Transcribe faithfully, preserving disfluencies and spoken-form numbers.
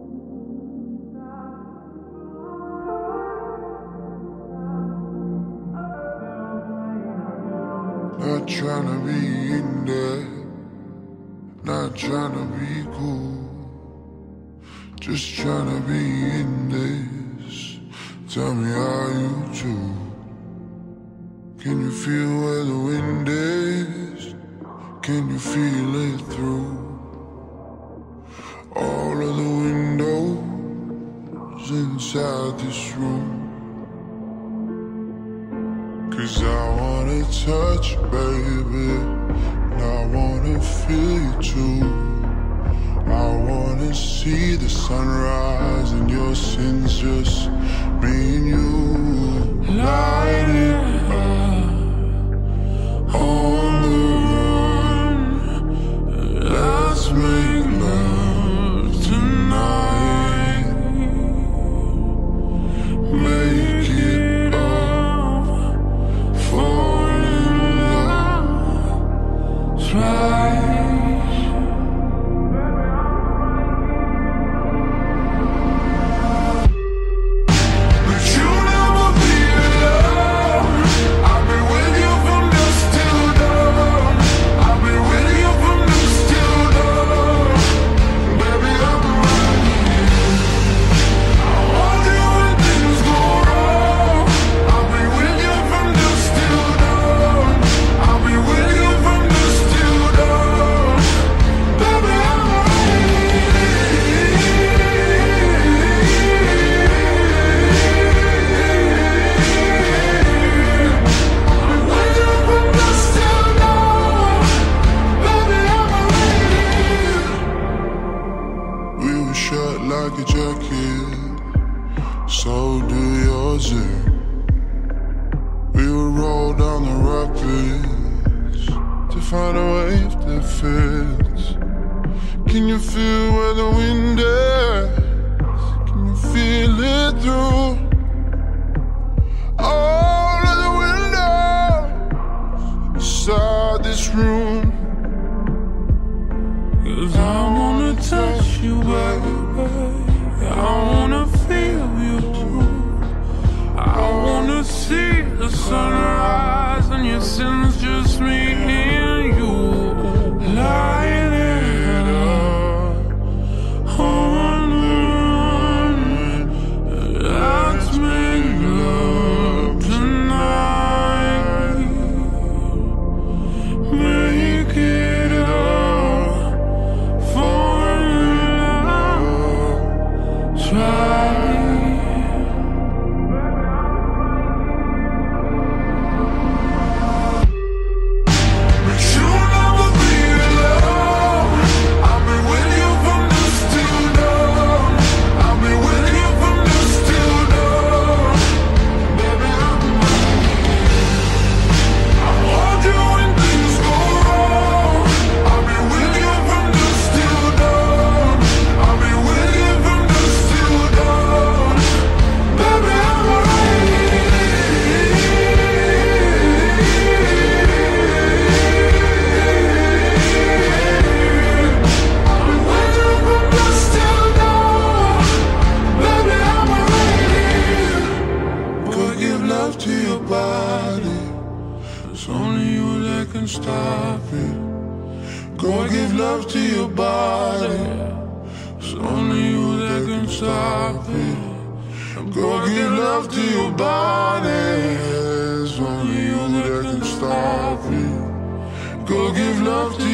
Not tryna be in there, not tryna be cool, just tryna be in this. Tell me how you do. Can you feel where the wind is? Can you feel it through all of the windows inside this room? 'Cause I wanna touch you, baby, and I wanna feel you too. I wanna see the sunrise and your sins, just me and you. Light it up on the run. Let's make love tonight. Make it up, fall in love twice. But you never be alone. I've been with you from dusk till dawn. I've been with you from dusk till dawn. Baby, I'm right here. I want you when things go wrong. I'll be with you from dusk till dawn. I'll be with you from dusk till dawn. Baby, I'm right We were shut like a jacket, so do yours. eh? We would roll down the rapids to find a wave that fits. Can you feel where the wind is? Can you feel it through all of the windows inside this room? 'Cause I wanna touch you, baby. I wanna feel you too. I wanna see the sunrise and your sins, just me and you. Light it up on the run. Let's make love tonight. Make it up, fall in love twice. But you never be alone. I've been with you from dusk till dawn. I've been with you from dusk till dawn. Baby, I'm right here. I want you when things go wrong. I'll be with you from dusk till dawn. I'll be with you from dusk till dawn. Baby, I'm right here. I'll be with you from dusk till dawn. Baby, I'm right here. Go give love to your body. It's only you that can stop it. Go give love to your body. It's only you that can stop it. Go give love to your body. It's only you that can stop it. Go give love to